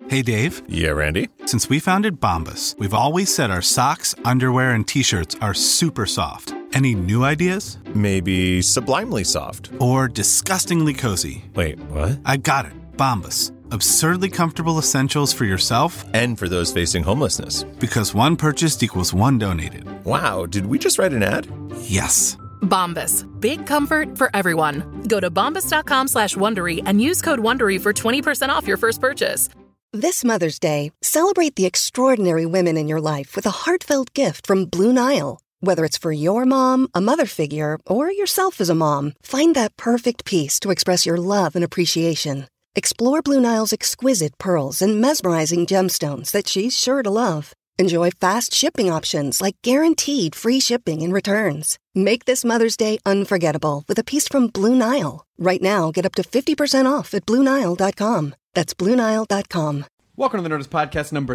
Hey, Dave. Yeah, Randy? Since we founded Bombas, we've always said our socks, underwear, and T-shirts are super soft. Any new ideas? Maybe sublimely soft. Or disgustingly cozy. Wait, what? I got it. Bombas. Absurdly comfortable essentials for yourself and for those facing homelessness. Because one purchased equals one donated. Wow, did we just write an ad? Yes. Bombas. Big comfort for everyone. Go to bombas.com/Wondery and use code WONDERY for 20% off your first purchase. This Mother's Day, celebrate the extraordinary women in your life with a heartfelt gift from Blue Nile. Whether it's for your mom, a mother figure, or yourself as a mom, find that perfect piece to express your love and appreciation. Explore Blue Nile's exquisite pearls and mesmerizing gemstones that she's sure to love. Enjoy fast shipping options like guaranteed free shipping and returns. Make this Mother's Day unforgettable with a piece from Blue Nile. Right now, get up to 50% off at BlueNile.com. That's BlueNile.com. Welcome to the Nerdist Podcast number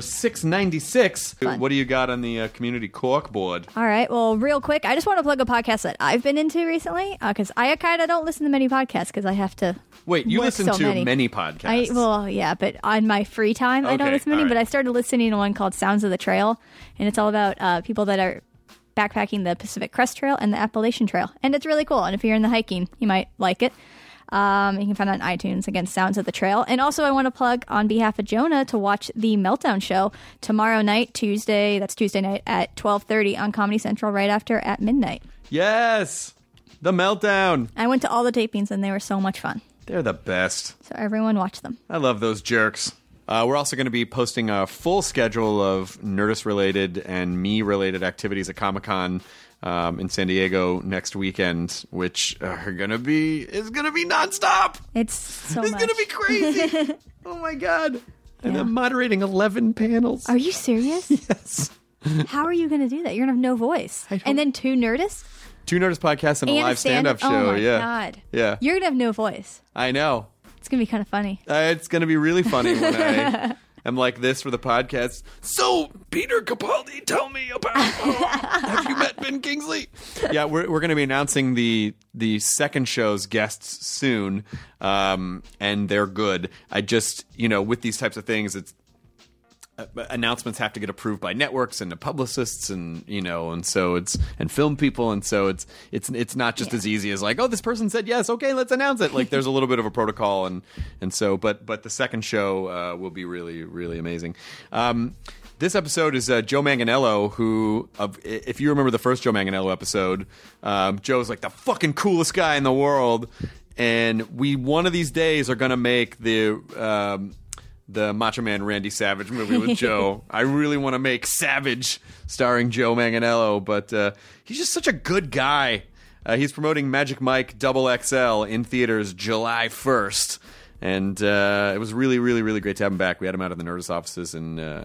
696. Fun. What do you got on the community corkboard? All right. Well, real quick, I just want to plug a podcast that I've been into recently because I kind of don't listen to many podcasts because I have to. Wait, you work listen so to many podcasts? Well, yeah, but on my free time, I don't Okay, listen to many. all right. But I started listening to one called Sounds of the Trail, and it's all about people that are backpacking the Pacific Crest Trail and the Appalachian Trail, and it's really cool. And if you're into hiking, you might like it. You can find it on iTunes, again, Sounds of the Trail. And also I want to plug on behalf of Jonah to watch the Meltdown Show tomorrow night, Tuesday night at 12:30 on Comedy Central right after At Midnight. Yes! The Meltdown. I went to all the tapings and they were so much fun. They're the best. So everyone watch them. I love those jerks. We're also going to be posting a full schedule of Nerdist-related and me-related activities at Comic-Con in San Diego next weekend, which is going to be nonstop. It's so It's much. going to be crazy. Oh, my God. And I'm moderating 11 panels. Are you serious? Yes. How are you going to do that? You're going to have no voice. And then 2 Nerdists? 2 Nerdist podcasts and a live stand-up show. Oh, my yeah. God. Yeah. You're going to have no voice. I know. It's going to be kind of funny. It's going to be really funny when I am like this for the podcast. So, Peter Capaldi, tell me about have you met Ben Kingsley? Yeah, we're going to be announcing the second show's guests soon, and they're good. I just, with these types of things, it's announcements have to get approved by networks and the publicists and so it's and film people, and so it's not just as easy as like, oh, this person said yes, okay, let's announce it. Like there's a little bit of a protocol, and so but the second show will be really, really amazing. This episode is Joe Manganiello, who, if you remember the first Joe Manganiello episode, Joe's like the fucking coolest guy in the world, and we one of these days are going to make the Macho Man Randy Savage movie with Joe. I really want to make Savage starring Joe Manganiello, but he's just such a good guy. He's promoting Magic Mike XXL in theaters July 1st, and it was really, really, really great to have him back. We had him out of the Nerdist offices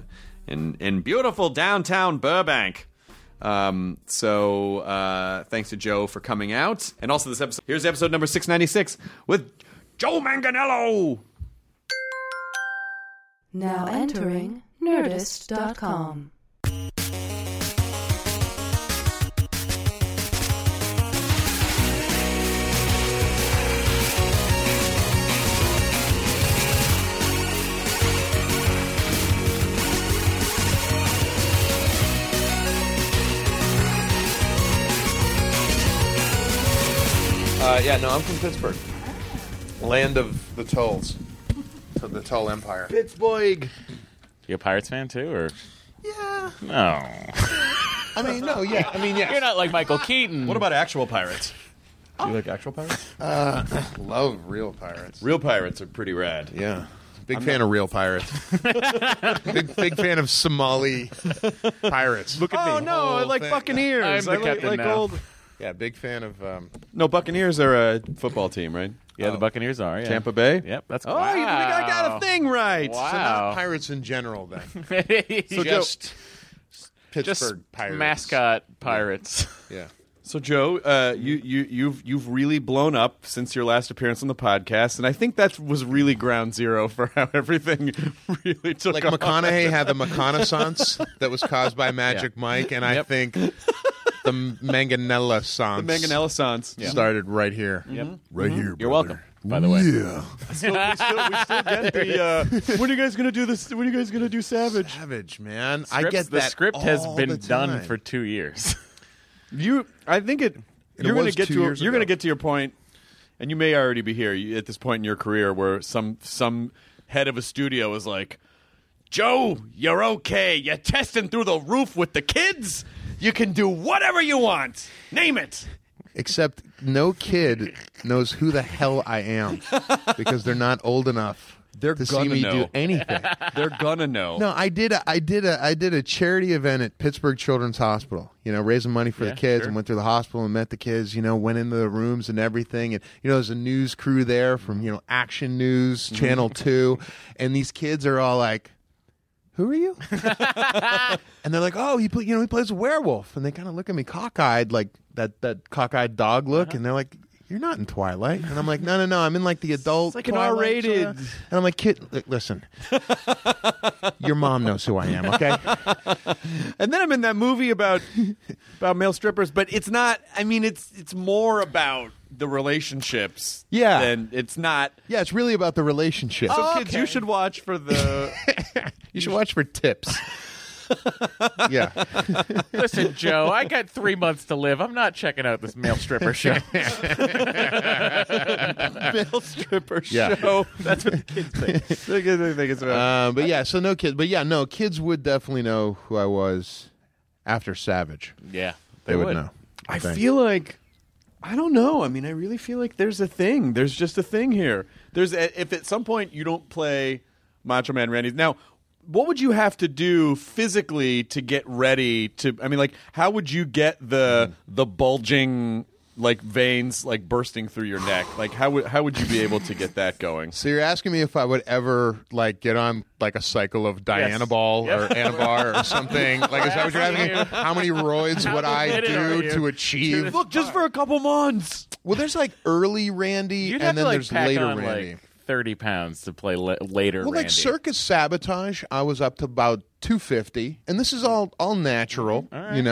in beautiful downtown Burbank. So thanks to Joe for coming out, and also this episode. Here's episode number 696 with Joe Manganiello. Now entering Nerdist.com. I'm from Pittsburgh. Land of the Tulls. Of the Tull Empire. Pittsburgh. You a Pirates fan too, or? Yeah. No. Yeah. You're not like Michael Keaton. What about actual pirates? Do you like actual pirates? Love real pirates. Real pirates are pretty rad. Yeah. Big fan of real pirates. big fan of Somali pirates. Look at me. Oh, no, I like thing. Buccaneers. I'm the captain now. old... Yeah, big fan of... No, Buccaneers are a football team, right? Yeah, the Buccaneers are. Yeah. Tampa Bay? Yep, that's Oh, you think I got a thing right. Wow. So not pirates in general, then. So Just Pittsburgh Just pirates. mascot pirates. Yeah. So, Joe, you've really blown up since your last appearance on the podcast, and I think that was really ground zero for how everything really took Like off. McConaughey had the McConaissance that was caused by Magic Mike, and I think the Manganiello-sance The Manganiello-sance. started right here. Yep. Right here, You're brother. welcome. by the way. Yeah. we still get the. When are you guys gonna do this? When are you guys gonna do Savage? Savage, man. I Scripts- get the that. script has all been the done time. for 2 years. I think it. You're was gonna get 2 to. years You're gonna ago. get to your point, and you may already be here at this point in your career where some head of a studio is like, Joe, you're okay. You're testing through the roof with the kids. You can do whatever you want. Name it. Except no kid knows who the hell I am because they're not old enough They're to see gonna me know. do anything. They're gonna know. No, I did a charity event at Pittsburgh Children's Hospital. Raising money for the kids, sure. and went through the hospital and met the kids. Went into the rooms and everything, and there's a news crew there from Action News Channel 2, and these kids are all like, "Who are you?" And they're like, "Oh, he plays a werewolf," and they kind of look at me cockeyed, like that cockeyed dog look, and they're like, "You're not in Twilight," and I'm like, "No, I'm in like the adult, It's like an Twilight R-rated. sorta." And I'm like, "Kid, listen, your mom knows who I am, okay?" And then I'm in that movie about male strippers, but it's not. I mean, it's more about the relationships. Yeah. than it's not. Yeah, it's really about the relationship. So kids, you should watch for the. You should watch for tips. Yeah. Listen, Joe, I got 3 months to live. I'm not checking out this male stripper show. male stripper Yeah. show. That's what the kids think. The kids think it's about. But yeah, so no kids. But yeah, no, kids would definitely know who I was after Savage. Yeah, They would know. I think. feel like. I don't know. I mean, I really feel like there's a thing. There's just a thing here. If at some point you don't play Macho Man Randy. Now, what would you have to do physically to get ready to? I mean, like, how would you get the bulging veins bursting through your neck? Like, how would you be able to get that going? So you're asking me if I would ever get on a cycle of Dianabol or Anabar or something? Is that what you're asking me? How many roids would I do to achieve? Look, just for a couple months. Well, there's early Randy, You'd have and then to there's pack later on Randy. 30 pounds to play later. Well, Randy. Circus Sabotage, I was up to about 250, and this is all natural, And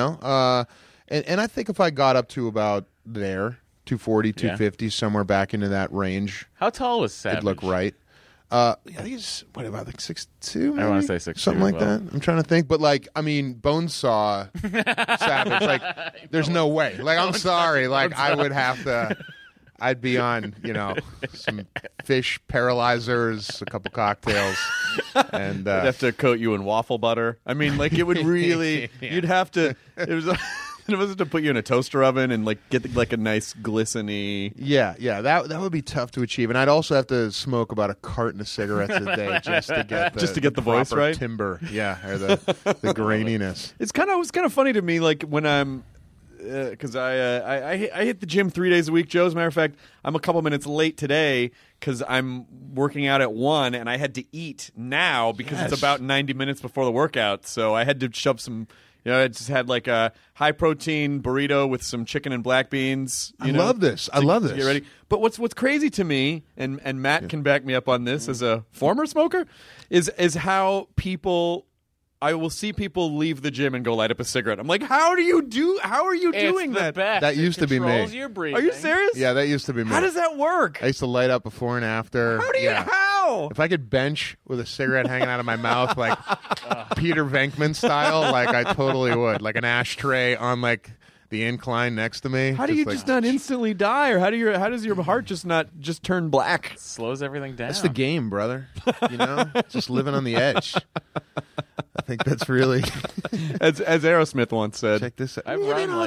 I think if I got up to about there, 240, 250, somewhere back into that range, How tall was Savage? it'd look right. I think he's, what about 6'2"? I wanna say 6'2" something like as well. that. I'm trying to think, but Bonesaw Savage, there's no way. I'm sorry, I would have to. I'd be on, some fish paralyzers, a couple cocktails, and I'd have to coat you in waffle butter. I mean, it would really. You'd have to. It was to put you in a toaster oven and get a nice glisteny. Yeah, that would be tough to achieve, and I'd also have to smoke about a carton of cigarettes a day just to get the voice proper right. timbre, or the graininess. It's kind of funny to me, when I'm. Because I hit the gym 3 days a week, Joe. As a matter of fact, I'm a couple minutes late today because I'm working out at 1, and I had to eat now because it's about 90 minutes before the workout. So I had to shove some. I just had a high protein burrito with some chicken and black beans. I love this. To get ready. But what's crazy to me, and Matt can back me up on this as a former smoker, is how people. I will see people leave the gym and go light up a cigarette. I'm like, how are you doing that? Best. That used to be me. Controls your breathing. Are you serious? Yeah, that used to be me. How does that work? I used to light up before and after. How do you? How? If I could bench with a cigarette hanging out of my mouth, Peter Venkman style, I totally would. An ashtray on the incline next to me. How do you just not instantly die, or how does your heart just turn black? Slows everything down. That's the game, brother. Just living on the edge. I think that's really as Aerosmith once said. Check this out. I've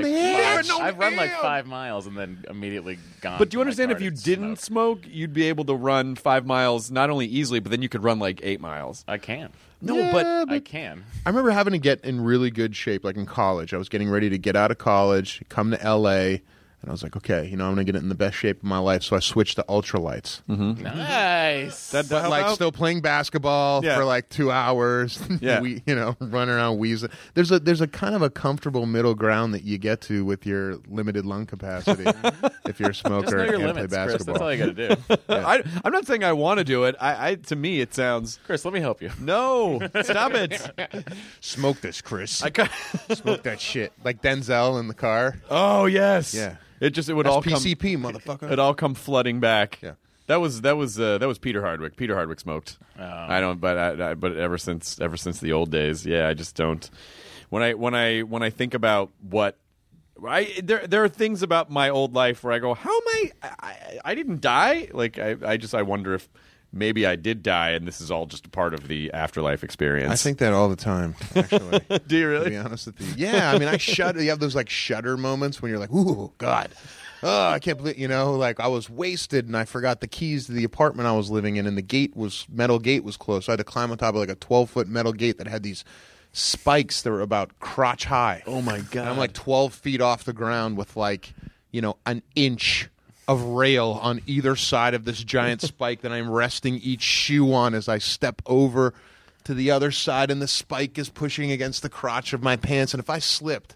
run 5 miles and then immediately gone. But do you understand if you didn't smoke, you'd be able to run 5 miles not only easily, but then you could run 8 miles. I can. No, Yeah, but I can. I remember having to get in really good shape, in college. I was getting ready to get out of college, come to L.A., and I was like, okay, I'm going to get in the best shape of my life, so I switched to ultralights. Mm-hmm. Nice. But still playing basketball for 2 hours. Yeah. Running around wheezing. There's a kind of a comfortable middle ground that you get to with your limited lung capacity if you're a smoker Just know your and can't limits, play Chris. basketball. That's all you got to do. I'm not saying I want to do it. To me, it sounds. Chris, let me help you. No, stop it. Smoke this, Chris. Smoke that shit. Like Denzel in the car. Oh yes. Yeah. It would all come PCP, motherfucker. It all come flooding back. Yeah. That was Peter Hardwick. Peter Hardwick smoked. Oh. I don't, but ever since the old days, yeah, I just don't. When I think about what there are things about my old life where I go, how am I didn't die? Like I wonder if maybe I did die, and this is all just a part of the afterlife experience. I think that all the time, actually. Do you really? To be honest with you. Yeah, I mean, I shudder. You have those like shudder moments when you're like, ooh, God. Oh, I can't believe, like I was wasted and I forgot the keys to the apartment I was living in, and the metal gate was closed. So I had to climb on top of like a 12-foot metal gate that had these spikes that were about crotch high. Oh my God. And I'm like 12 feet off the ground with like, an inch of rail on either side of this giant spike that I'm resting each shoe on as I step over to the other side, and the spike is pushing against the crotch of my pants. And if I slipped,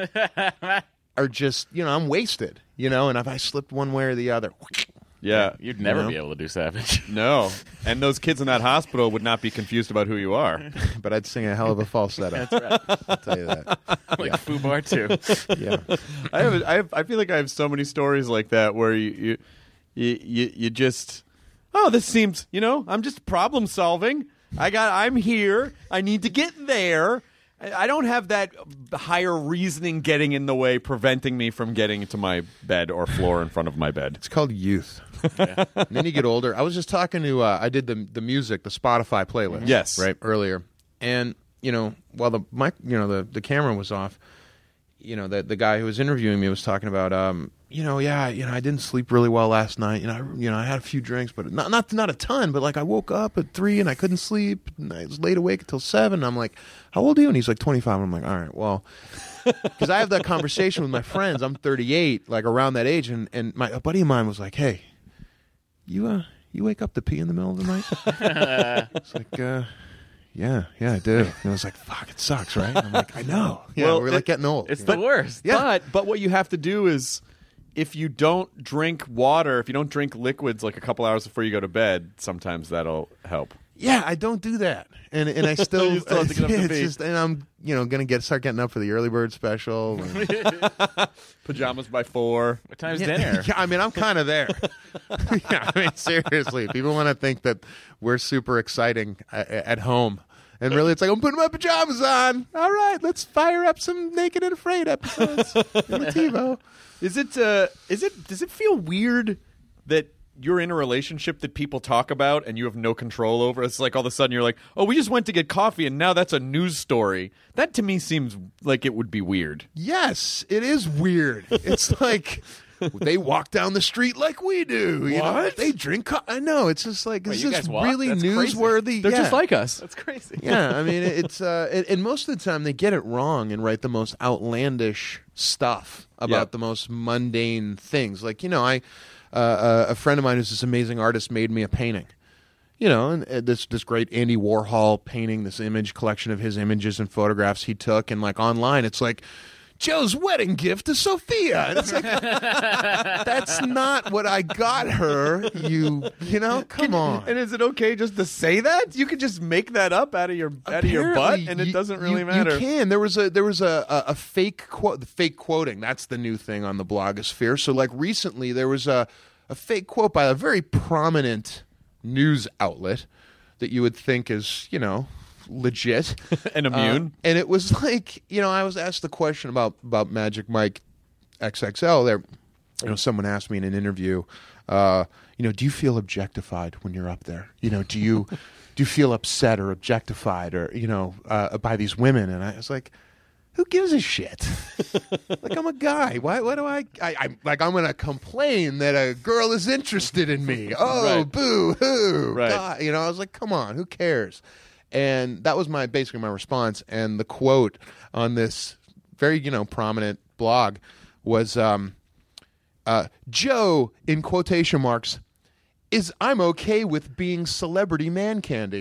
or just, I'm wasted, and if I slipped one way or the other. Yeah. You'd never be able to do Savage. No. And those kids in that hospital would not be confused about who you are. But I'd sing a hell of a falsetto. That's right. I'll tell you that. Like Fubar too. Yeah. I feel like I have so many stories like that where you just, this seems, I'm just problem solving. I'm here. I need to get there. I don't have that higher reasoning getting in the way, preventing me from getting to my bed or floor in front of my bed. It's called youth. Yeah. And then you get older. I was just talking to, I did the music, the Spotify playlist. Yes. Right, earlier. And, while the mic, the camera was off, the guy who was interviewing me was talking about, I didn't sleep really well last night. I had a few drinks, but not a ton. But like I woke up at 3 and I couldn't sleep. And I was laid awake until 7. I'm like, how old are you? And he's like 25. And I'm like, all right, well, because I have that conversation with my friends. I'm 38, like around that age, and a buddy of mine was like, hey, you wake up to pee in the middle of the night? It's like, yeah, I do. And I was like, fuck, it sucks, right? And I'm like, I know. Yeah, well, we're like getting old. It's the worst. Yeah. But what you have to do is, if you don't drink water, if you don't drink liquids like a couple hours before you go to bed, sometimes that'll help. Yeah, I don't do that, and I still, You still have to get up to pee. and I'm gonna start getting up for the early bird special. And, Pajamas by 4. What time's dinner? Yeah, I mean, I'm kind of there. Yeah, I mean, seriously, people want to think that we're super exciting at home. And really, it's like, I'm putting my pajamas on. All right, let's fire up some Naked and Afraid episodes in the TiVo. Does it feel weird that you're in a relationship that people talk about and you have no control over? It's like all of a sudden you're like, oh, we just went to get coffee and now that's a news story. That to me seems like it would be weird. Yes, it is weird. It's like they walk down the street like we do. You know? They drink I know. It's just like, is this really That's newsworthy? They're Yeah. just like us. That's crazy. Yeah, I mean, it's and most of the time they get it wrong and write the most outlandish stuff about the most mundane things. Like, a friend of mine who's this amazing artist made me a painting. And this great Andy Warhol painting, this image collection of his images and photographs he took, and like online, it's like Joe's wedding gift to Sophia, and it's like that's not what I got her. Come on. And is it okay just to say that? You could just make that up out of your butt, and it doesn't really matter. You can. There was a fake quote. The fake quoting. That's the new thing on the blogosphere. So like recently, there was a fake quote by a very prominent news outlet that you would think is legit and immune. And it was like, I was asked the question about Magic Mike XXL there. Someone asked me in an interview, do you feel objectified when you're up there? Do you feel upset or objectified or, by these women? And I was like, who gives a shit? Like, I'm a guy. Why do I'm going to complain that a girl is interested in me. Oh, right. Boo hoo. Right. God. I was like, come on, who cares? And that was basically my response. And the quote on this very, prominent blog was, Joe, in quotation marks, is I'm okay with being celebrity man candy.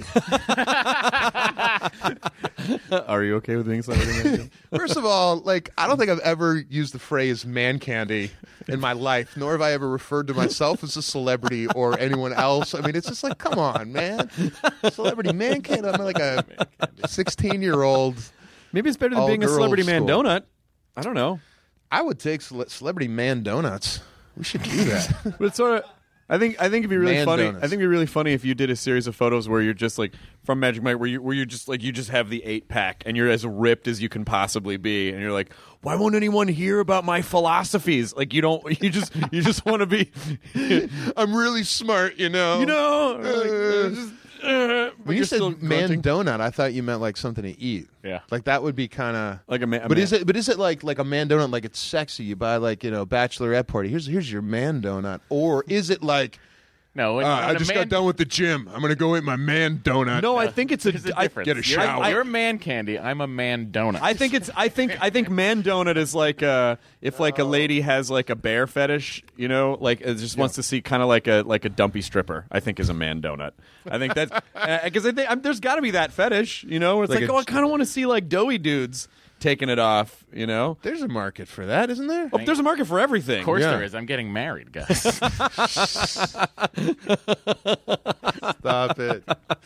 Are you okay with being celebrity man candy? First of all, I don't think I've ever used the phrase man candy in my life, nor have I ever referred to myself as a celebrity or anyone else. I mean, it's just like, come on, man. Celebrity man candy. I'm like a 16-year-old. Maybe it's better than being a celebrity man donut. I don't know. I would take celebrity man donuts. We should do that. But it's sort of... I think it'd be really Man funny. donuts. I think it'd be really funny if you did a series of photos where you're just like from Magic Mike, where you're just like you just have the 8-pack and you're as ripped as you can possibly be, and you're like, why won't anyone hear about my philosophies? Like you just want to be. I'm really smart, Like, when you said man donut, I thought you meant like something to eat. Yeah. Like that would be kind of like a man. But is it like a man donut? Like it's sexy. You buy like bachelorette party. Here's your man donut. Or is it like No, I just got done with the gym. I'm gonna go eat my man donut. No, I think it's There's a difference. get a shower. You're man candy. I'm a man donut. I think man donut is like if like a lady has like a bear fetish, like it just wants to see kind of like a dumpy stripper. I think is a man donut. I think that's because there's got to be that fetish, where it's like I kind of want to see like doughy dudes taking it off, There's a market for that, isn't there? Oh, there's a market for everything. Of course there is. I'm getting married, guys. Stop it.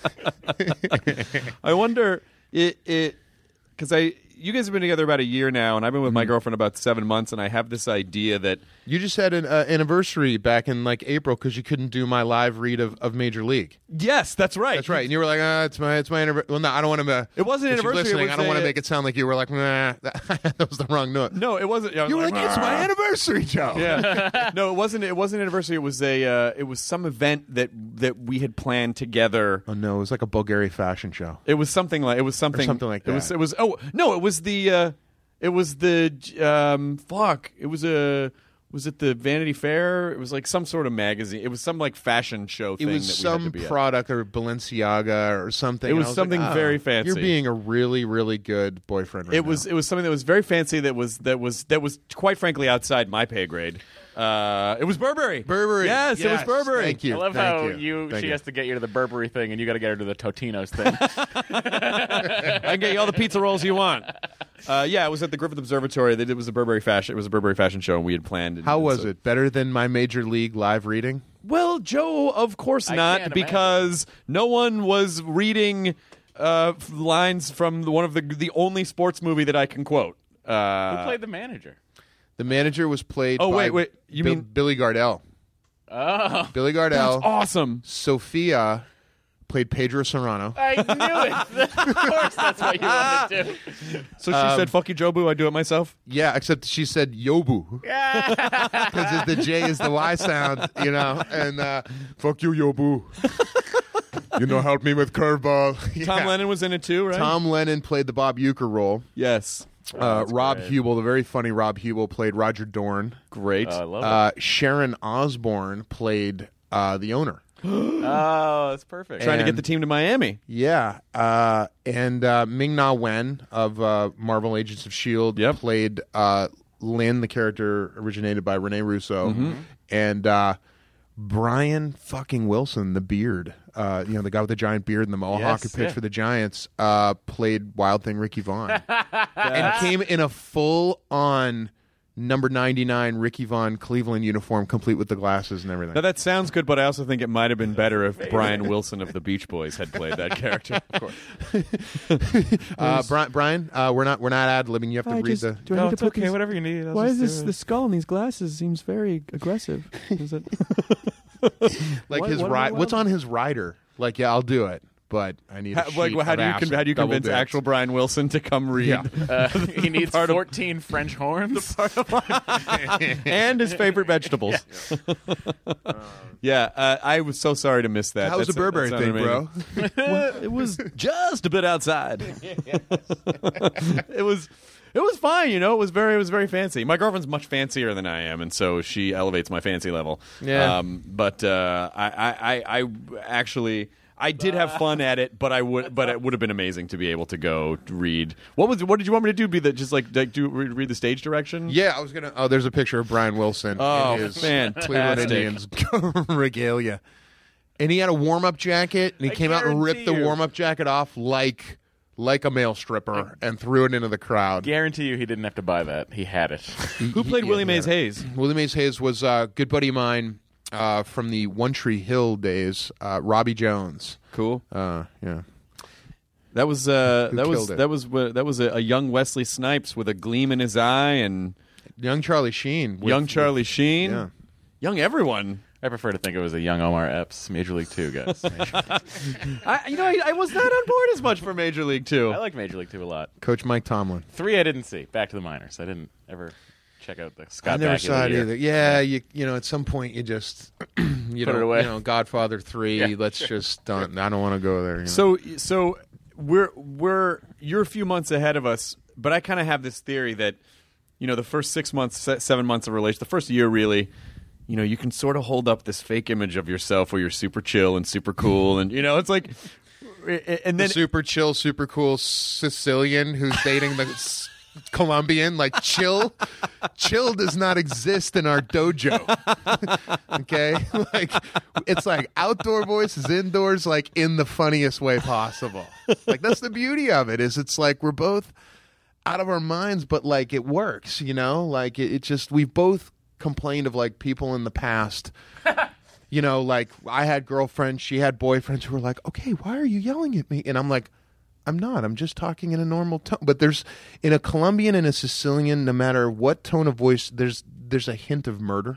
I wonder because you guys have been together about a year now, and I've been with my girlfriend about 7 months, and I have this idea that You just had an anniversary back in like April because you couldn't do my live read of Major League. yes, that's right. That's right. And you were like, it's my anniversary. Well, no, I don't want to. It wasn't if she's anniversary, it listening, was I don't want to a- make it sound like you were like, nah, that was the wrong note. No, it wasn't. You were like, it's my anniversary, Joe. Yeah. No, it wasn't. It wasn't an anniversary. It was it was some event that we had planned together. Oh no, it was like a Bulgari fashion show. It was something like something like that. It was. Oh no, it was the. Fuck. It was a. Was it the Vanity Fair? It was like some sort of magazine. It was some like fashion show thing. It was that some we had to be product or Balenciaga or something. It was And I something like, very fancy. You're being a really, really good boyfriend. Right It was something that was very fancy. That was quite frankly outside my pay grade. It was Burberry. Burberry. Yes, it was Burberry. Thank you. I love Thank how Thank she you. has to get you to the Burberry thing, and you got to get her to the Totino's thing. I can get you all the pizza rolls you want. Yeah, it was at the Griffith Observatory. It was a Burberry fashion. It was a Burberry fashion show, and we had planned. How was it? Better than my Major League live reading? Well, Joe, of course I not, can't because no one was reading lines from one of the only sports movie that I can quote. Who played the manager? The manager was played. Oh, by wait, you mean Billy Gardell? Oh, Billy Gardell. That's awesome. Sophia played Pedro Serrano. I knew it. Of course, that's what you want to do. So she said, "Fuck you, Jobu. I do it myself." Yeah, except she said Yobu because the J is the Y sound, and fuck you, Yobu. Help me with curveball. Yeah. Tom Lennon was in it too, right? Tom Lennon played the Bob Uecker role. Yes. Rob great. Hubel, the very funny Rob Hubel, played Roger Dorn. Great. I love it. Sharon Osbourne played the owner. Oh, that's perfect. Trying to get and- the team to Miami. Yeah, and Ming-Na Wen of Marvel Agents of S.H.I.E.L.D. Yep. played Lynn, the character originated by Rene Russo, and Brian fucking Wilson, the beard, the guy with the giant beard and the mohawk who Yes, pitched yeah. for the Giants, played Wild Thing Ricky Vaughn, and came in a full-on number 99 Ricky Vaughn Cleveland uniform, complete with the glasses and everything. Now that sounds good, but I also think it might have been better if Brian Wilson of the Beach Boys had played that character. Of course. Brian, we're not ad-libbing. You have to read the. Do I need to put these, whatever you need. why is this the skull in these glasses seems very aggressive? Is it Like What- his what- ride. what- What's on his rider? Like, yeah, I'll do it, but I need. A how, sheet how of do you acid, how do you double convince dipped. actual Brian Wilson to come read Yeah. He needs part of- 14 French horns. and his favorite vegetables? Yeah, I was so sorry to miss that. How was the Burberry that sounded thing, bro? amazing. Well, it was just a bit outside. It was fine, It was very fancy. My girlfriend's much fancier than I am, and so she elevates my fancy level. Yeah. But I actually. I did have fun at it, but it would have been amazing to be able to go read. What did you want me to do? Be that just like read the stage direction? Yeah, I was gonna. Oh, there's a picture of Brian Wilson Oh, in his fantastic. Cleveland Indians regalia, and he had a warm-up jacket, and he I came out and ripped the guarantee you. warm-up jacket off like a male stripper and threw it into the crowd. Guarantee you he didn't have to buy that. He had it. Who played Willie Mays Hayes? Willie Mays Hayes was a good buddy of mine from the One Tree Hill days. Robbie Jones. Cool. Yeah. That was killed it? that was a young Wesley Snipes with a gleam in his eye and Young Charlie Sheen. young Charlie Sheen, yeah. young everyone. I prefer to think it was a young Omar Epps, Major League 2, guys. I was not on board as much for Major League 2. I like Major League 2 a lot. Coach Mike Tomlin. 3 I didn't see. Back to the Minors. I didn't ever check out the Scott I never Bakula saw it year. either. Yeah, you know, at some point you just you Put it away. You know, Godfather 3. Yeah, let's just don't. I don't want to go there. You know? So you're a few months ahead of us, but I kind of have this theory that, you know, the first 6 months, 7 months of relation, the first year really, you know, you can sort of hold up this fake image of yourself where you're super chill and super cool, and you know, it's like, and then the super chill, super cool Sicilian who's dating the Colombian, like chill does not exist in our dojo. Okay, like it's like outdoor voices indoors, like in the funniest way possible. Like that's the beauty of it, is it's like we're both out of our minds, but like it works, you know, like it just, we've both complained of like people in the past. You know, like I had girlfriends, she had boyfriends who were like, okay, why are you yelling at me? And I'm like, I'm not. I'm just talking in a normal tone. But there's, in a Colombian and a Sicilian, no matter what tone of voice, there's a hint of murder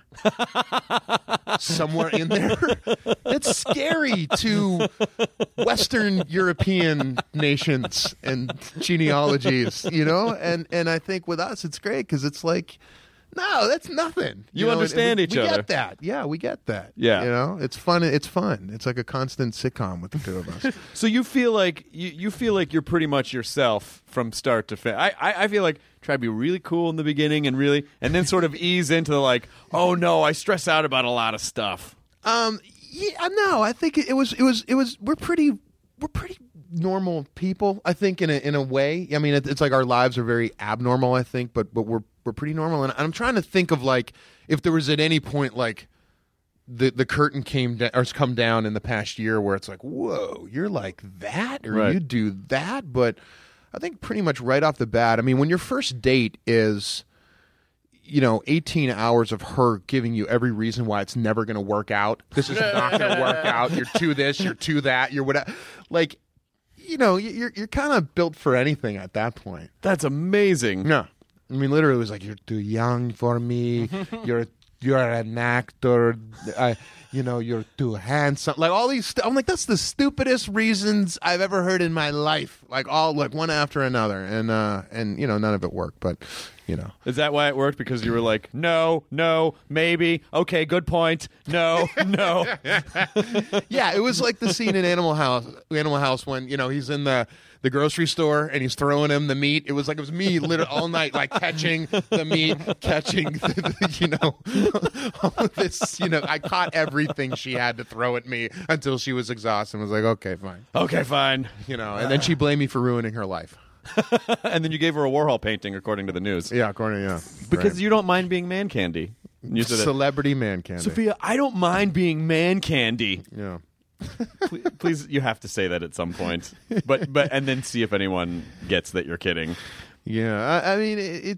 somewhere in there. It's scary to Western European nations and genealogies, you know? And I think with us, it's great because it's like, no, that's nothing. You know, understand each other. We get that. Yeah, we get that. Yeah. You know, it's fun. It's fun. It's like a constant sitcom with the two of us. So you feel like you feel like you're pretty much yourself from start to finish. I feel like try to be really cool in the beginning and then sort of ease into the like, oh no, I stress out about a lot of stuff. Yeah, no, I think it was we're pretty normal people, I think, in a way. I mean, it's like our lives are very abnormal, I think, but we're pretty normal. And I'm trying to think of like if there was at any point like the curtain come down in the past year where it's like, whoa, you're like that, or right. You do that. But I think pretty much right off the bat, I mean, when your first date is, you know, 18 hours of her giving you every reason why it's never going to work out. This is not going to work out. You're too this, you're too that, you're whatever. Like, you know, you're kind of built for anything at that point. That's amazing. No, I mean, literally, it was like, you're too young for me. You're an actor. You know, you're too handsome. Like all these. I'm like, that's the stupidest reasons I've ever heard in my life. Like all like one after another, and you know, none of it worked. But you know, is that why it worked? Because you were like, no, maybe, okay, good point, no. Yeah, it was like the scene in Animal House when, you know, he's in the grocery store and he's throwing him the meat. It was me literally all night, like catching the meat, you know, all of this, you know, I caught everything she had to throw at me until she was exhausted and was like, okay, fine. You know, and then she blamed me for ruining her life. And then you gave her a Warhol painting, according to the news. Yeah, because you don't mind being man candy. You said celebrity man candy. Sophia, I don't mind being man candy. Yeah. Please, you have to say that at some point, but and then see if anyone gets that you're kidding. Yeah, I mean,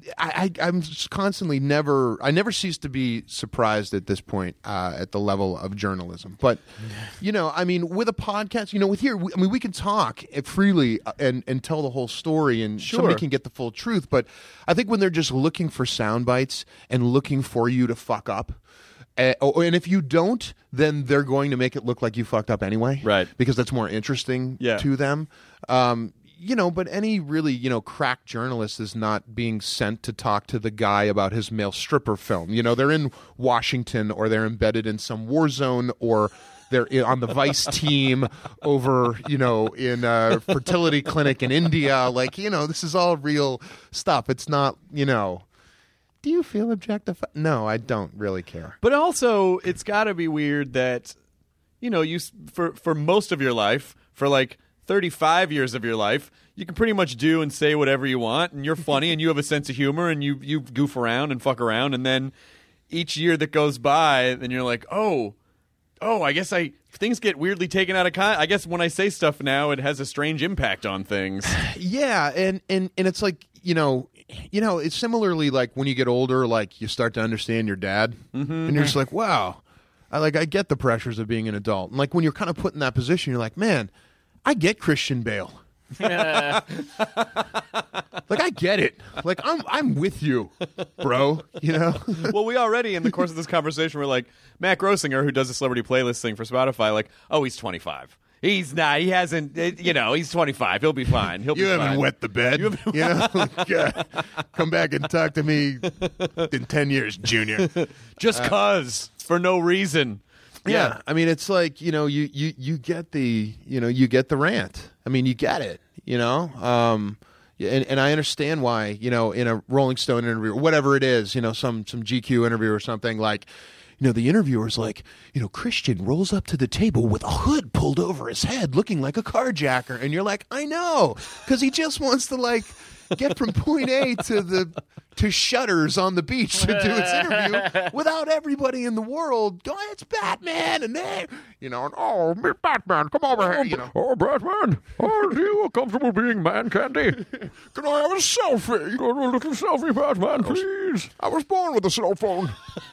I'm constantly I never cease to be surprised at this point at the level of journalism. But, you know, I mean, with a podcast, you know, we can talk freely and tell the whole story, and somebody can get the full truth. But I think when they're just looking for sound bites and looking for you to fuck up, and if you don't, then they're going to make it look like you fucked up anyway, right? Because that's more interesting to them. You know, but any really, you know, crack journalist is not being sent to talk to the guy about his male stripper film. You know, they're in Washington, or they're embedded in some war zone, or they're on the Vice team over, you know, in a fertility clinic in India. Like, you know, this is all real stuff. It's not, you know, do you feel objectified? No, I don't really care. But also, it's got to be weird that, you know, for most of your life, for like 35 years of your life, you can pretty much do and say whatever you want, and you're funny, and you have a sense of humor, and you goof around and fuck around, and then each year that goes by, then you're like, oh, I guess things get weirdly taken out of context. I guess when I say stuff now, it has a strange impact on things. Yeah, and it's like, you know, it's similarly like when you get older, like you start to understand your dad, and you're just like, wow, I get the pressures of being an adult, and like when you're kind of put in that position, you're like, man, I get Christian Bale. Like Like, I get it. Like, I'm with you, bro. You know? Well, we already, in the course of this conversation, we're like, Matt Grossinger, who does the celebrity playlist thing for Spotify, like, oh, he's 25. He's not. He hasn't. He's 25. He'll be fine. He'll be fine. You haven't wet the bed. You know, God, come back and talk to me in 10 years, Junior. Just cause for no reason. Yeah, I mean, it's like you get the you get the rant. I mean, you get it. And I understand why. In a Rolling Stone interview or whatever it is, some GQ interview or something like. The interviewer's like, Christian rolls up to the table with a hood pulled over his head looking like a carjacker. And you're like, I know, because he just wants to, get from point A to Shutters on the beach to do his interview without everybody in the world going, it's Batman, and they, oh, Batman, come over here, Oh, Batman, are you comfortable being man candy? Can I have a selfie? A little selfie, Batman, please. I was born with a cell phone.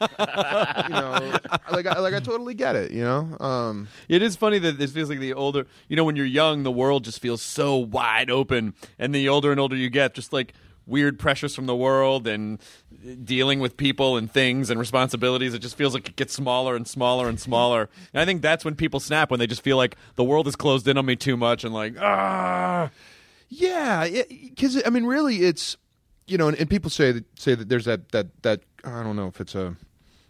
I totally get it, It is funny that it feels like the older, when you're young, the world just feels so wide open, and the older and older you get, just like weird pressures from the world and dealing with people and things and responsibilities, it just feels like it gets smaller and smaller and smaller. And I think that's when people snap, when they just feel like the world is closed in on me too much and like, ah. Yeah, because, I mean, really it's, and people say that there's that I don't know if it's a,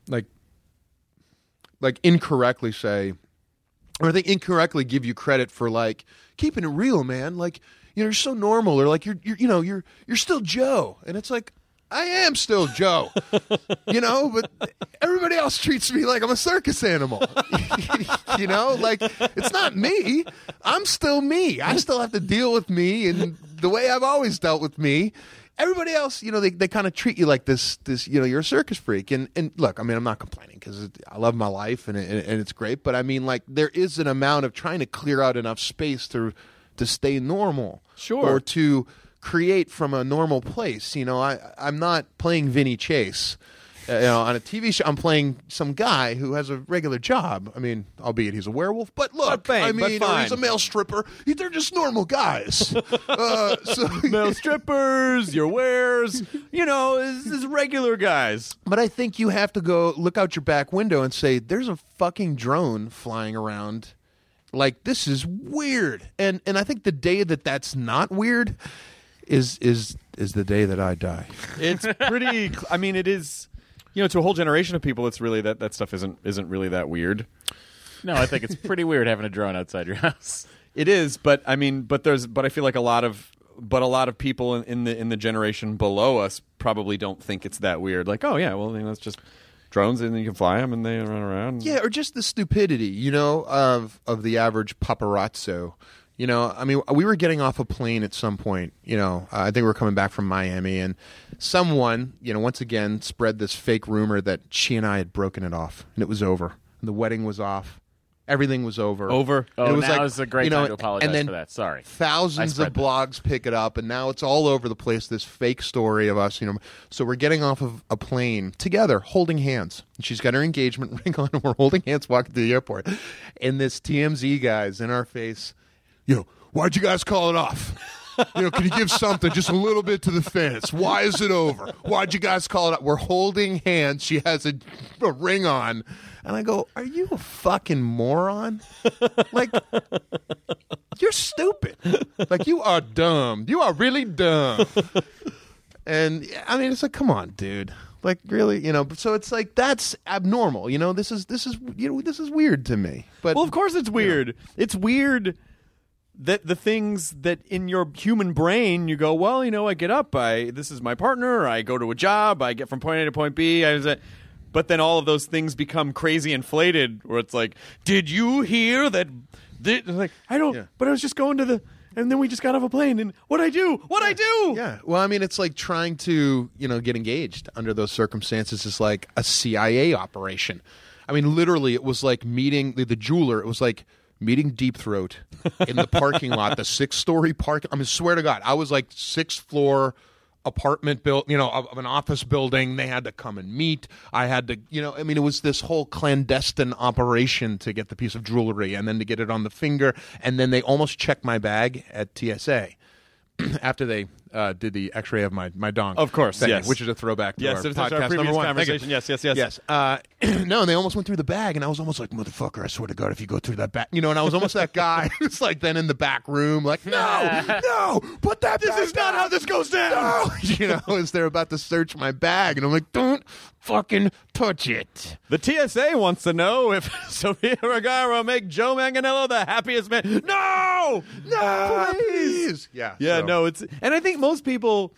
like incorrectly say, or I think incorrectly give you credit for keeping it real, man. You're so normal, or you're still Joe, and it's like I am still Joe, but everybody else treats me like I'm a circus animal. It's not me. I'm still me. I still have to deal with me and the way I've always dealt with me. Everybody else, they kind of treat you like this, you're a circus freak. And look, I mean, I'm not complaining because I love my life and it's great. But I mean, there is an amount of trying to clear out enough space to stay normal. Sure. Or to create from a normal place. I'm not playing Vinny Chase. On a TV show, I'm playing some guy who has a regular job. I mean, albeit he's a werewolf. But look, or he's a male stripper. They're just normal guys. Male strippers, your wares, is regular guys. But I think you have to go look out your back window and say, there's a fucking drone flying around. This is weird. And I think the day that's not weird is the day that I die. It's pretty, I mean, it is... to a whole generation of people, it's really that stuff isn't really that weird. No, I think it's pretty weird having a drone outside your house. It is, but I mean, but I feel like a lot of people in the generation below us probably don't think it's that weird. Like, oh yeah, well, it's just drones and you can fly them and they run around. Yeah, or just the stupidity, of the average paparazzo. I mean, we were getting off a plane at some point, I think we were coming back from Miami, and someone, once again, spread this fake rumor that she and I had broken it off, and it was over. And the wedding was off. Everything was over. Over. Oh, and it was now is a great time to apologize and then for that. Sorry. Thousands of blogs pick it up, and now it's all over the place, this fake story of us, So we're getting off of a plane together, holding hands. And she's got her engagement ring on, and we're holding hands walking through the airport. And this TMZ guy's in our face, why'd you guys call it off? Can you give something, just a little bit to the fans? Why is it over? Why'd you guys call it off? We're holding hands. She has a ring on. And I go, are you a fucking moron? You're stupid. You are dumb. You are really dumb. And, I mean, it's like, come on, dude. Really, so it's that's abnormal. This is weird to me. But well, of course it's weird. It's weird that the things that in your human brain you go, well, I get up, this is my partner, I go to a job, I get from point A to point B, but then all of those things become crazy inflated, where it's like, did you hear that? I don't, but I was just going to the, and then we just got off a plane, and what'd I do? Yeah, well, I mean, it's like trying to, get engaged under those circumstances is like a CIA operation. I mean, literally, it was like meeting the jeweler. It was like meeting Deep Throat in the parking lot, the 6-story park. I mean, swear to God, I was 6th floor apartment built, of an office building. They had to come and meet. I had to, I mean, it was this whole clandestine operation to get the piece of jewelry and then to get it on the finger. And then they almost checked my bag at TSA. after they did the X-ray of my donk. Of course, thing, yes. which is a throwback to our Yes, podcast our previous number 1. conversation. Yes. Yes. No, and they almost went through the bag, and I was almost like, motherfucker, I swear to God, if you go through that bag. And I was almost that guy who's like then in the back room, like, no, put that This is not how this goes down. No. As they're about to search my bag, and I'm like, don't fucking touch it. The TSA wants to know if Sofia Vergara will make Joe Manganiello the happiest man. No, Please. Yeah. Yeah, so- no, it's, and I think most people,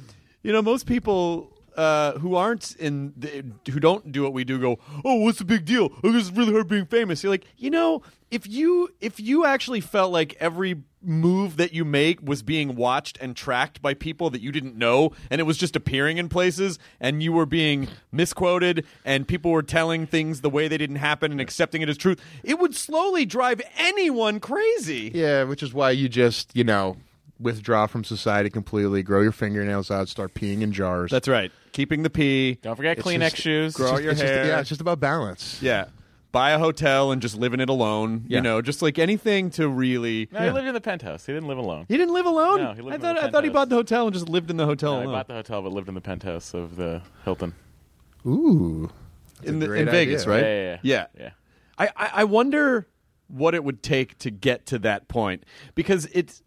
who aren't who don't do what we do go, oh, what's the big deal? Oh, this is really hard being famous. You're like, if you actually felt like every move that you make was being watched and tracked by people that you didn't know, and it was just appearing in places, and you were being misquoted, and people were telling things the way they didn't happen and accepting it as truth, it would slowly drive anyone crazy. Yeah, which is why you just, withdraw from society completely, grow your fingernails out, start peeing in jars. That's right. Keeping the pee. Don't forget It's Kleenex just- shoes. Grow out your hair. It's just about balance. Yeah. Buy a hotel and just live in it alone. Yeah. Just like anything to really. No, he lived in the penthouse. He didn't live alone. He didn't live alone? No, he lived I in thought the I thought he penthouse. bought the hotel and just lived in the hotel No, he alone. bought the hotel but lived in the penthouse of the Hilton. Ooh. That's a in great Vegas, idea. right? Yeah. I wonder what it would take to get to that point, because it's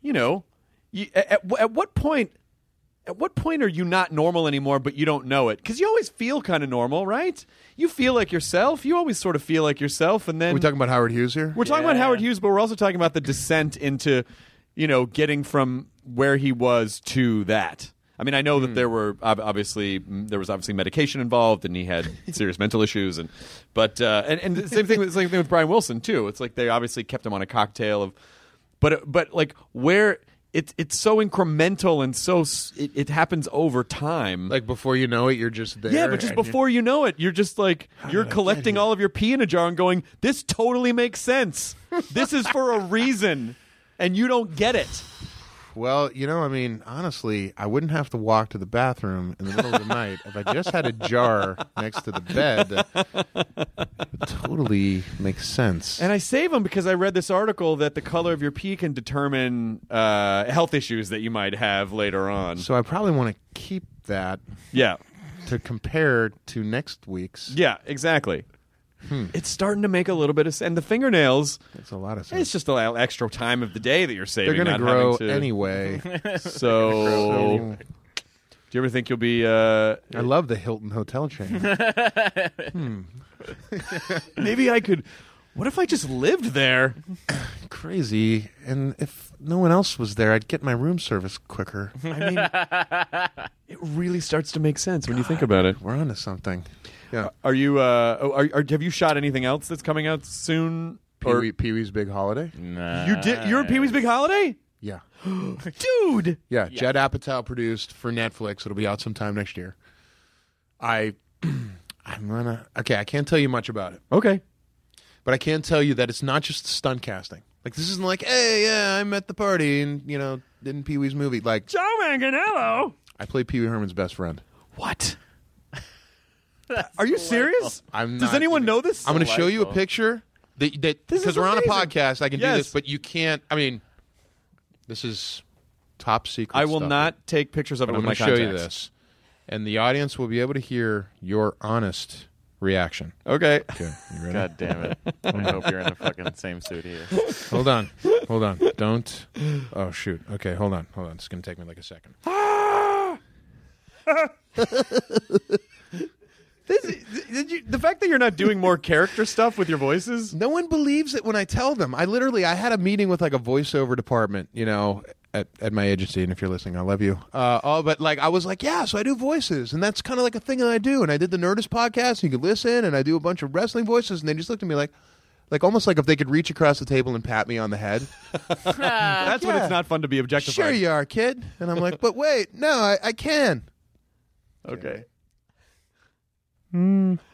at what point are you not normal anymore, but you don't know it? Because you always feel kind of normal, right? You feel like yourself. You always sort of feel like yourself, and then Are we talking about Howard Hughes here? we're talking about Howard Hughes, but we're also talking about the descent into, getting from where he was to that. I mean, I know that there was obviously medication involved, and he had serious mental issues, and the same thing with Brian Wilson too. It's like they obviously kept him on a cocktail of, but like where it's so incremental and so it happens over time. Like before you know it, you're just there. Yeah, but just and before you know it, you're just like, you're collecting all of your pee in a jar and going, this totally makes sense. This is for a reason, and you don't get it. Well, honestly, I wouldn't have to walk to the bathroom in the middle of the night if I just had a jar next to the bed. It totally makes sense. And I save them because I read this article that the color of your pee can determine health issues that you might have later on. So I probably want to keep that Yeah. to compare to next week's. Yeah, exactly. It's starting to make a little bit of sense. And the fingernails, That's a lot of sense. it's just a little extra time of the day that you're saving. They're going to not grow having to- anyway. So, do you ever think you'll be... I love the Hilton hotel chain. maybe I could... What if I just lived there? Crazy. And if no one else was there, I'd get my room service quicker. I mean, it really starts to make sense when you think about it. We're onto something. Yeah. Are you? Have you shot anything else that's coming out soon? Or Pee-wee's Big Holiday? Nah. you did? You're Pee Wee's Big Holiday, Yeah. dude. Yeah, Judd Apatow produced for Netflix. It'll be out sometime next year. I'm gonna... Okay, I can't tell you much about it. Okay. But I can tell you that it's not just stunt casting. Like, this isn't like, hey, yeah, I'm at the party and, in Pee-wee's movie. Like, Joe Manganiello. I play Pee-wee Herman's best friend. What? Are you serious? I'm Does not anyone even- know this? I'm going to show you a Delightful. picture. This is Because we're on a amazing. podcast, I can do Yes. this, but you can't... I mean, this is top secret I will stuff. not take pictures of it I'm with my going to show you contacts. this. And the audience will be able to hear your honest reaction. Okay. Okay, you ready? God damn it. I hope you're in the fucking same suit here. Hold on. Don't. Oh, shoot. Okay, hold on. It's going to take me like a second. The fact that you're not doing more character stuff with your voices. No one believes it when I tell them. I had a meeting with like a voiceover department, at my agency, and if you're listening, I love you. But like I was like, yeah, so I do voices, and that's kind of like a thing that I do. And I did the Nerdist podcast, and you could listen, and I do a bunch of wrestling voices, and they just looked at me like almost like if they could reach across the table and pat me on the head. That's when it's not fun to be objectified. Sure you are, kid. And I'm like, but wait, no, I can. Okay. Holy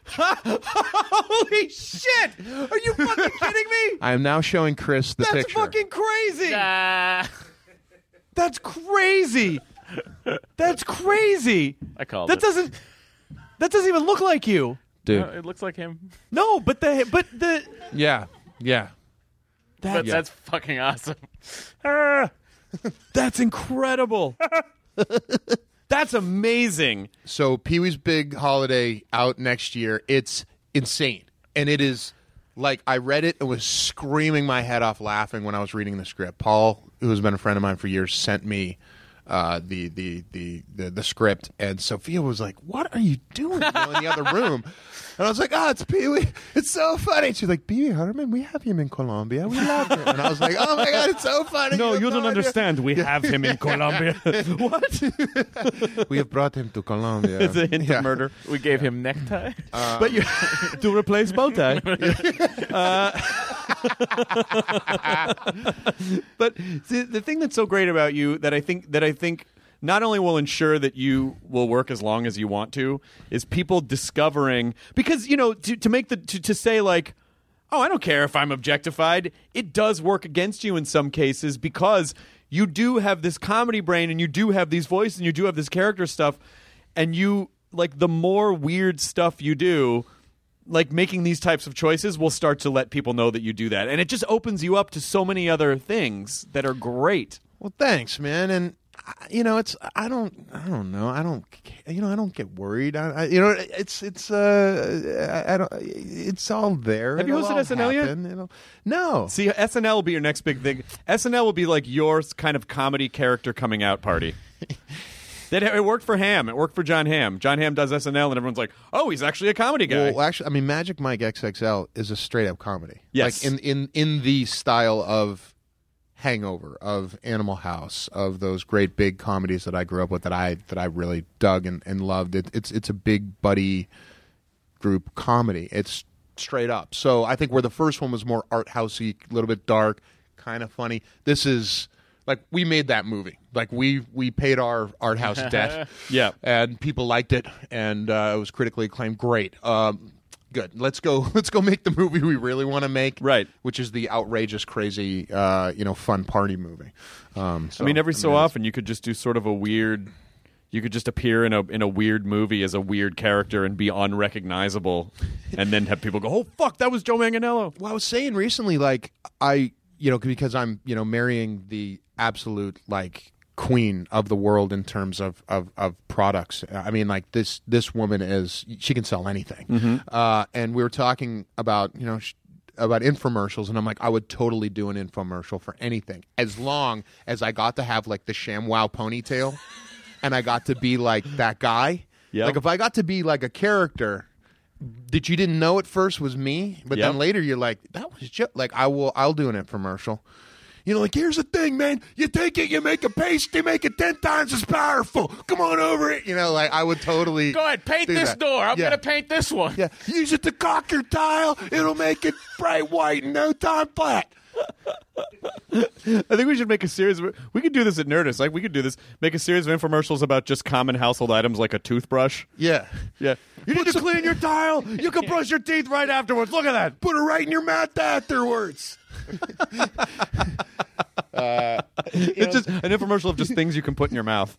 shit! Are you fucking kidding me? I am now showing Chris the That's picture. fucking crazy. That's crazy. That's crazy. I called That it. doesn't even look like you. Dude. No, it looks like him. No, but the Yeah. But that's fucking awesome. That's incredible. That's amazing. So Pee-wee's Big Holiday out next year. It's insane. And it is like I read it and was screaming my head off laughing when I was reading the script. Paul, who has been a friend of mine for years, sent me the script, and Sophia was like, "What are you doing?" In the other room, and I was like, "Oh, it's Pee-wee. It's so funny." She's like, "Pee-wee Herman, we have him in Colombia. We love him." And I was like, "Oh my God, it's so funny." No, you don't idea. understand. We have him in Colombia. What? We have brought him to Colombia. It's a hint of murder. We gave him necktie. But you to replace bow tie. But see, the thing that's so great about you that I think not only will ensure that you will work as long as you want to is people discovering, because to say like, oh, I don't care if I'm objectified, it does work against you in some cases because you do have this comedy brain and you do have these voices and you do have this character stuff, and you like the more weird stuff you do, like making these types of choices will start to let people know that you do that, and it just opens you up to so many other things that are great. Well, thanks, man. And it's I don't know. I don't get worried. It's all there. Have you hosted SNL yet? No. See, SNL will be your next big thing. SNL will be like your kind of comedy character coming out party. It worked for Hamm. It worked for John Hamm. John Hamm does SNL, and everyone's like, "Oh, he's actually a comedy guy." Well, actually, I mean, Magic Mike XXL is a straight up comedy. Yes, like in the style of Hangover, of Animal House, of those great big comedies that I grew up with that I really dug and loved. It's a big buddy group comedy. It's straight up. So I think where the first one was more art housey, a little bit dark, kind of funny. This is. Like, we made that movie. Like, we paid our art house debt. Yeah. And people liked it, and it was critically acclaimed. Great. Good. Let's go make the movie we really want to make. Right. Which is the outrageous, crazy, fun party movie. Every so often you could just do sort of a weird... You could just appear in a weird movie as a weird character and be unrecognizable, and then have people go, "Oh, fuck, that was Joe Manganiello." Well, I was saying recently, like, because I'm, marrying the absolute like queen of the world in terms of products. I mean, like this woman she can sell anything. Mm-hmm. And we were talking about about infomercials, and I'm like, I would totally do an infomercial for anything as long as I got to have like the ShamWow ponytail, and I got to be like that guy. Yep. Like if I got to be like a character that you didn't know at first was me, but then later you're like, that was just like I'll do an infomercial. Like, here's the thing, man. You take it, you make a paste, you make it 10 times as powerful. Come on over it. Like, I would totally go ahead, paint this door. I'm going to paint this one. Yeah. Use it to caulk your tile. It'll make it bright white in no time flat. I think we should make a series. We could do this at Nerdist. Like, we could do this. Make a series of infomercials about just common household items like a toothbrush. Yeah. Yeah. You need to clean your tile. You can brush your teeth right afterwards. Look at that. Put it right in your mouth afterwards. It's just an infomercial of just things you can put in your mouth.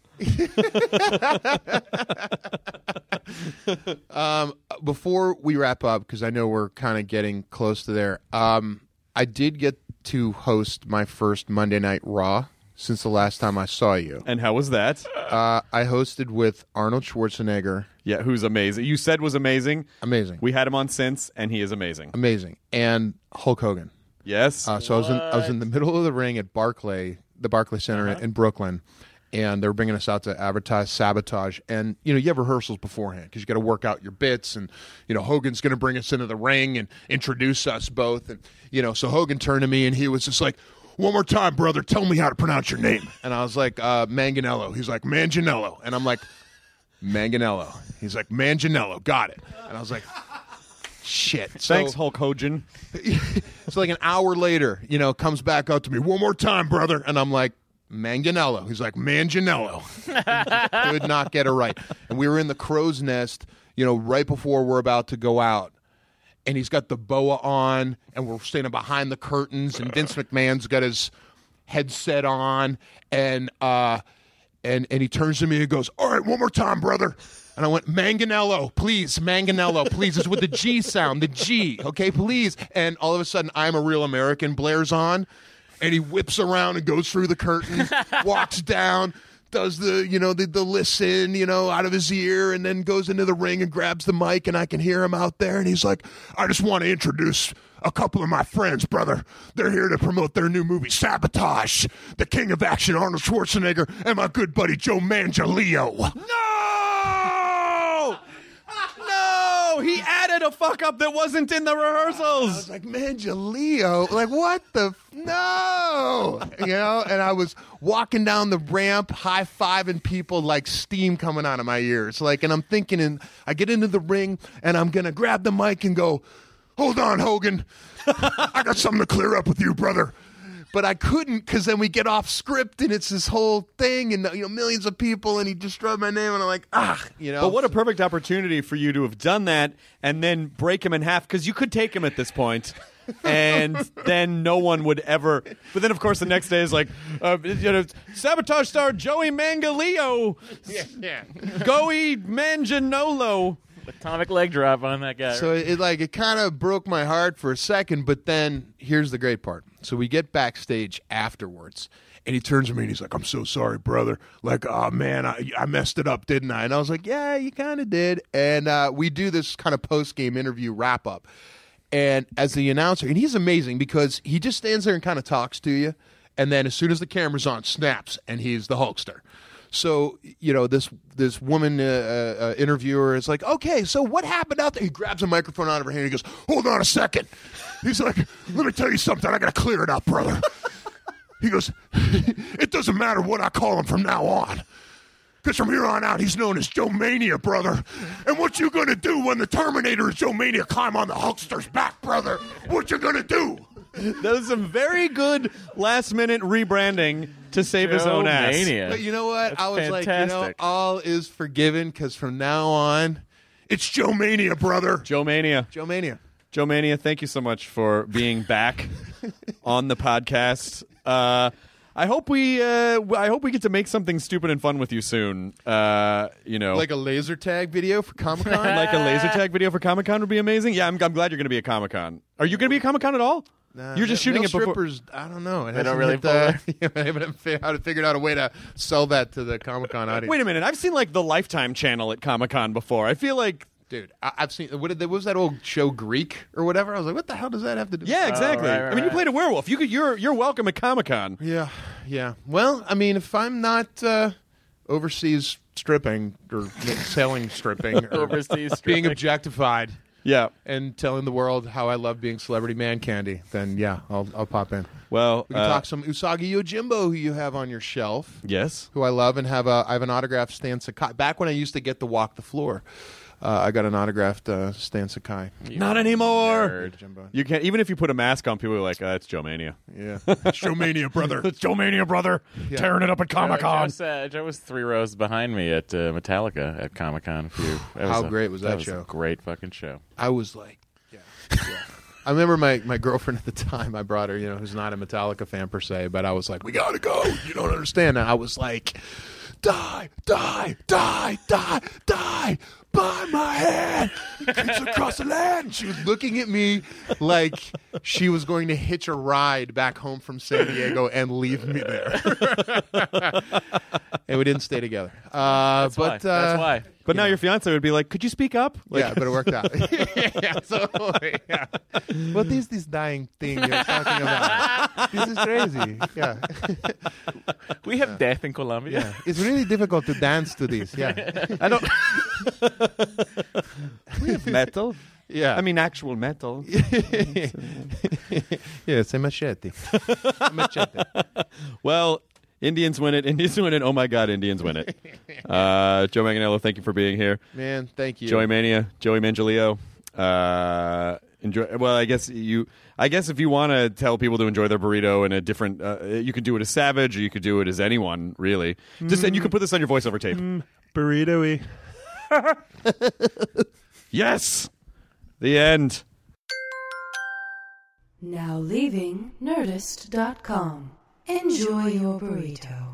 Before we wrap up, because I know we're kind of getting close to there, I did get to host my first Monday Night Raw since the last time I saw you. And how was that? I hosted with Arnold Schwarzenegger. Yeah, who's amazing. You said was amazing. Amazing. We had him on since, and he is amazing. Amazing. And Hulk Hogan. Yes. So I was in the middle of the ring at the Barclays Center in Brooklyn, and they were bringing us out to advertise Sabotage. And you have rehearsals beforehand because you got to work out your bits, and Hogan's going to bring us into the ring and introduce us both. And so Hogan turned to me and he was just like, "One more time, brother, tell me how to pronounce your name." And I was like, Manganiello. He's like, Manganiello. And I'm like, Manganiello. He's like, Manganiello. Got it. And I was like, shit. So, thanks, Hulk Hogan. So like an hour later, comes back up to me, "One more time, brother." And I'm like, Manganiello. He's like, Manganiello. Could not get it right. And we were in the crow's nest, right before we're about to go out. And he's got the boa on, and we're standing behind the curtains, and Vince McMahon's got his headset on, and he turns to me and goes, "All right, one more time, brother." And I went, Manganiello, please, Manganiello, please. It's with the G sound, the G, okay, please. And all of a sudden, I'm a Real American blares on, and he whips around and goes through the curtain, walks down, does the listen, out of his ear, and then goes into the ring and grabs the mic, and I can hear him out there, and he's like, I just want to introduce a couple of my friends, brother. They're here to promote their new movie, Sabotage, the king of action, Arnold Schwarzenegger, and my good buddy, Joe Manganiello. No! No! He added a fuck-up that wasn't in the rehearsals. I was like, Manganiello? Like, what the? No! And I was walking down the ramp, high-fiving people like steam coming out of my ears. Like, and I'm thinking, and I get into the ring, and I'm going to grab the mic and go, hold on, Hogan. I got something to clear up with you, brother. But I couldn't, because then we get off script and it's this whole thing, and millions of people, and he just wrote my name, and I'm like, But what a perfect opportunity for you to have done that and then break him in half, because you could take him at this point, and then no one would ever. But then, of course, the next day is like, Sabotage star Joey Manganiello, Goey Manganiello. Atomic leg drop on that guy. So it kind of broke my heart for a second, but then here's the great part. So we get backstage afterwards, and he turns to me and he's like, I'm so sorry, brother. Like, oh, man, I messed it up, didn't I? And I was like, yeah, you kind of did. And we do this kind of post-game interview wrap-up. And as the announcer, and he's amazing because he just stands there and kind of talks to you, and then as soon as the camera's on, snaps, and he's the Hulkster. So, this woman interviewer is like, okay, so what happened out there? He grabs a microphone out of her hand and he goes, hold on a second. He's like, let me tell you something. I got to clear it up, brother. He goes, it doesn't matter what I call him from now on. Because from here on out, he's known as Joe Mania, brother. And what you going to do when the Terminator and Joe Mania climb on the Hulkster's back, brother? What you going to do? That was some very good last-minute rebranding to save his own ass. Mania. But you know what? That's I was fantastic. like, all is forgiven because from now on, it's Joe Mania, brother. Joe Mania. Joe Mania. Joe Mania, thank you so much for being back on the podcast. I hope we get to make something stupid and fun with you soon. Like a laser tag video for Comic-Con? Like a laser tag video for Comic-Con would be amazing. Yeah, I'm glad you're going to be at Comic-Con. Are you going to be at Comic-Con at all? Nah, you're just shooting male it before. Strippers, I don't know. They don't really I haven't figured out a way to sell that to the Comic-Con audience. Wait a minute. I've seen like the Lifetime channel at Comic-Con before. I feel like... Dude, I've seen... What was that old show, Greek or whatever? I was like, what the hell does that have to do with Yeah, exactly. right, I mean, you played a werewolf. You're welcome at Comic-Con. Yeah. Well, I mean, if I'm not overseas stripping or selling stripping or Overseas being stripping. objectified Yeah. and telling the world how I love being celebrity man candy, then yeah, I'll pop in. Well, We can talk some Usagi Yojimbo, who you have on your shelf, yes. who I love, and I have an autographed Stan Sakai. Back when I used to get to walk the floor, I got an autographed Stan Sakai. Not anymore. Nerd. Jimbo. You can't. Even if you put a mask on, people are like, "It's Joe Mania." Yeah, Joe Mania, brother. It's Joe Mania, brother. Tearing it up at Comic-Con. Joe was 3 rows behind me at Metallica at Comic-Con. How great was that was show? a great fucking show. I was like, yeah. I remember my girlfriend at the time, I brought her, who's not a Metallica fan per se, but I was like, we gotta go. You don't understand. And I was like, die, die, die, die, die, by my hand, creeps across the land. And she was looking at me like she was going to hitch a ride back home from San Diego and leave me there. And we didn't stay together. That's why. But now your fiance would be like, "Could you speak up?" Like, Yeah, but it worked out. Yeah. What is this dying thing you're talking about? This is crazy. Yeah. We have death in Colombia. Yeah. It's really difficult to dance to this. Yeah. I don't. We have metal. Yeah. I mean, actual metal. Yeah, it's a machete. Well, Indians win it. Indians win it. Oh my God, Indians win it. Joe Manganiello, thank you for being here. Man, thank you. Joey Mania, Joey Manganiello. Enjoy. Well, I guess if you want to tell people to enjoy their burrito in a different, you could do it as Savage, or you could do it as anyone, really. Just and you can put this on your voiceover tape. Burrito-y. Yes. The end. Now leaving Nerdist.com. Enjoy your burrito.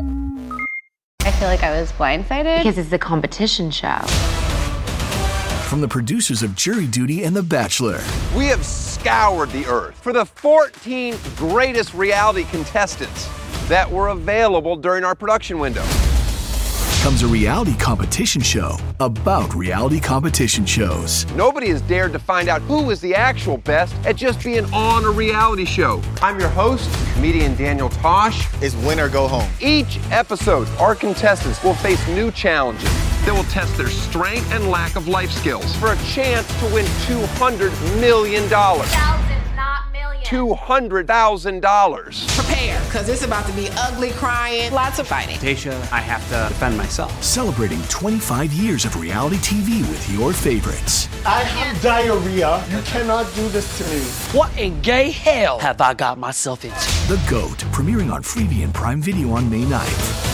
I feel like I was blindsided because it's a competition show. from the producers of Jury Duty and The Bachelor. We have scoured the earth for the 14 greatest reality contestants that were available during our production window. Comes a reality competition show about reality competition shows. Nobody has dared to find out who is the actual best at just being on a reality show. I'm your host, comedian Daniel Tosh. It's win or go home. Each episode, our contestants will face new challenges that will test their strength and lack of life skills for a chance to win $200 million. Thousands, not millions. $200,000. Prepare, because it's about to be ugly, crying, lots of fighting. Tasha, I have to defend myself. Celebrating 25 years of reality TV with your favorites. I have diarrhea. You cannot do this to me. What in gay hell have I got myself into? The GOAT, premiering on Freevee and Prime Video on May 9th.